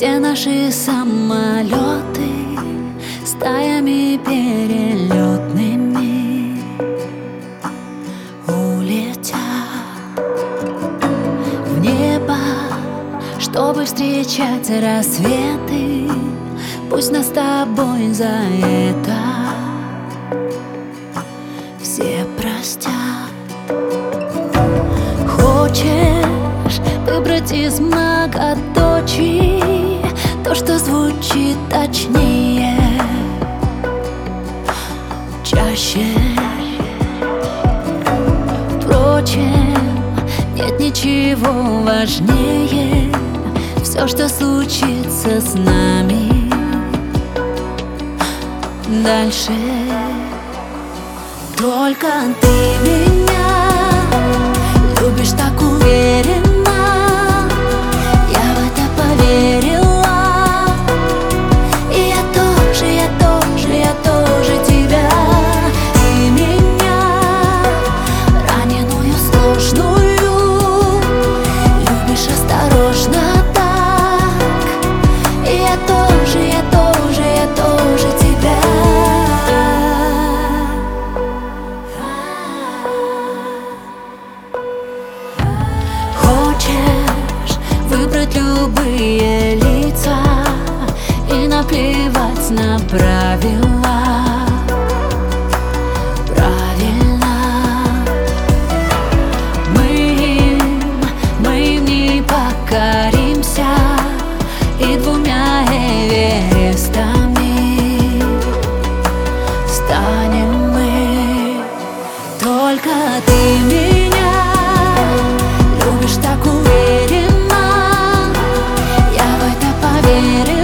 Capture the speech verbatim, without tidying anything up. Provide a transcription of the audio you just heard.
Все наши самолеты стаями перелетными улетят в небо, чтобы встречать рассветы. Пусть нас с тобой за это все простят. Хочешь выбрать из многоточий то, что звучит точнее, чаще? Впрочем, нет ничего важнее. Все, что случится с нами дальше. Только ты меня любишь так уверенно, я в это поверила. И я тоже, я тоже, я тоже тебя. Ты меня, раненую, сложную, любишь осторожно так. И я тоже, я тоже, я тоже тебя. Выбрать любые лица и наплевать на правила. Правильно, мы им, мы им не покоримся, и двумя Эверестами станем мы. Только ты меня любишь так уверенно, я в это поверила.